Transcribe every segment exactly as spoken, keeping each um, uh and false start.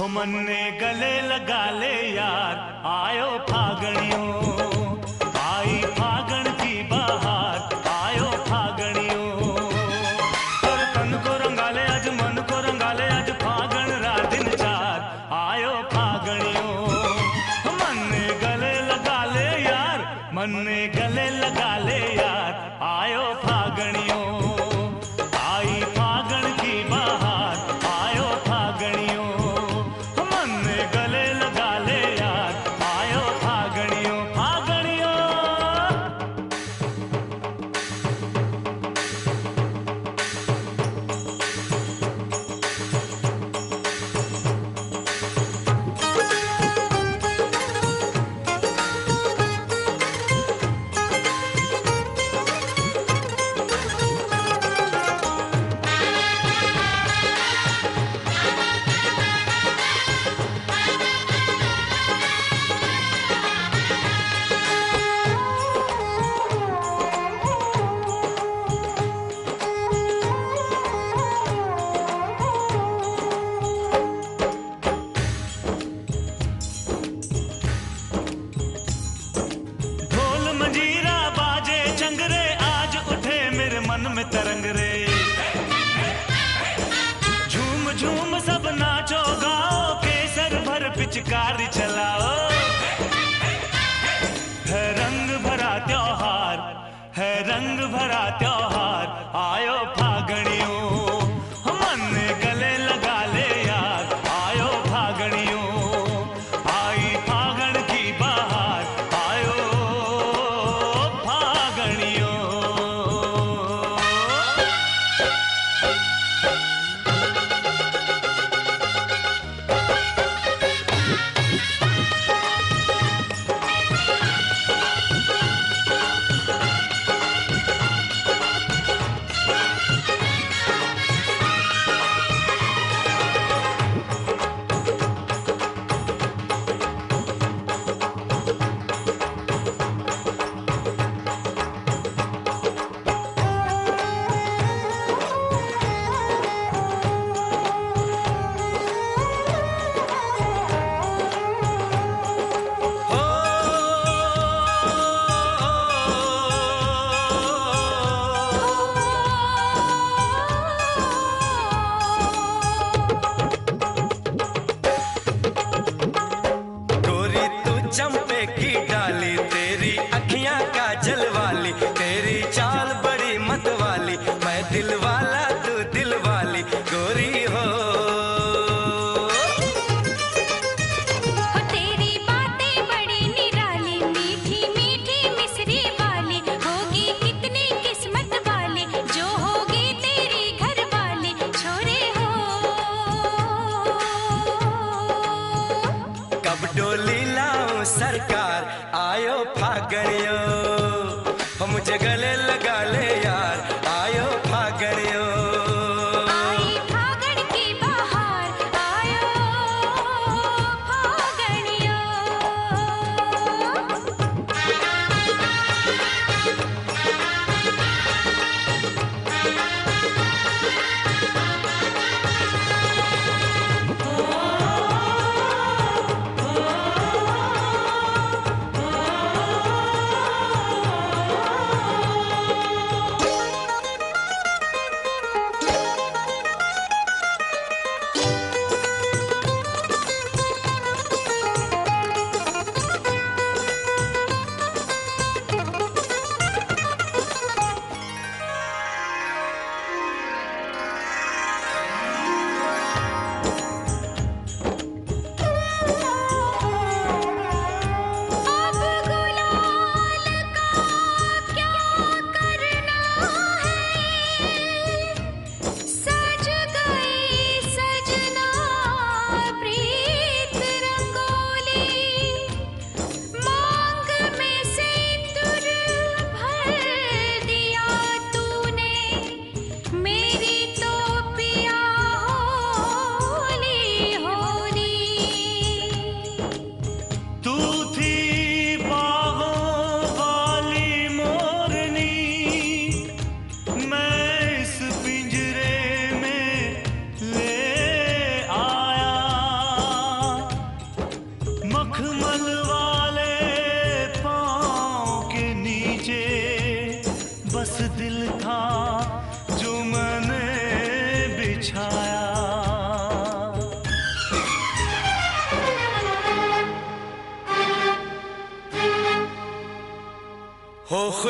हो मन ने गले लगा ले यार, आयो फागणियों, आई फागण की बहार, आयो फागणियों। और तन को रंगाले आज, मन को रंगाले आज, फागण रात दिन चार, आयो फागणियों। मन ने गले लगा ले यार, मन ने गले लगा ले यार, आयो फागणियों, आई फागण की बहार, आयो फागणियों। मन ने गले लगा ले यार, आयो फागणियों, फागणियों। मन में तरंग रे, झूम झूम सब नाचो गाओ, केसर भर पिचकारी चलाओ। है रंग भरा त्योहार, है रंग भरा त्योहार, आयो फागणियों। मन ने गले लगा ले यार, आयो फागणियों, आई फागण की बहार, आयो फागणियों। चंपे की डाली, तेरी अखियां काजल वाली, तेरी चाल बड़ी मत वाली, मैं दिल वाला तू दिल वाली गोरी हो। हो तेरी बातें बड़ी निराली, मीठी मीठी मिश्री वाली, होगी कितनी किस्मत वाली, जो होगी तेरी घर वाली छोरे हो। कब डोली लाऊं सरकार, आयो फागणियों, हो मुझे गले लगा ले यार, आयो फागणियों। आई फागण की बहार, आयो फागणियों।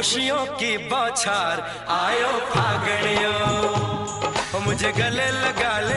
खुशियों की बौछार, आयो फागणियों, ओ मुझे गले लगा ले